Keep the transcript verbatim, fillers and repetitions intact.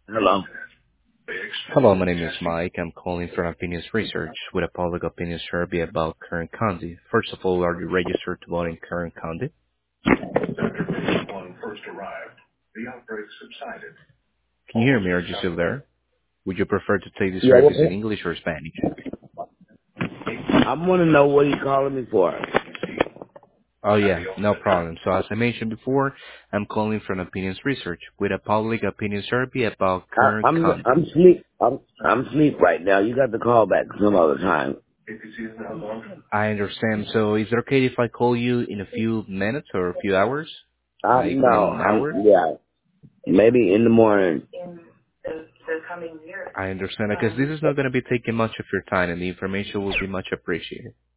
Hello. Hello, my name is Mike. I'm calling from Opinions Research with a public opinion survey about Kern County. First of all, are you registered to vote in Kern County? Can you hear me? Are you still there? Would you prefer to take the Yeah, service in what, English or Spanish? I want to know what you calling me for. Oh yeah, no problem. So as I mentioned before, I'm calling from Opinions Research with a public opinion survey about I, Kern I'm County. I'm sleep. I'm I'm sleep right now. You got to call back some other time. I understand. So is it okay if I call you in a few minutes or a few hours? I Like in no. an I'm hour? yeah. Maybe in the morning. I understand, because this is not going to be taking much of your time and the information will be much appreciated.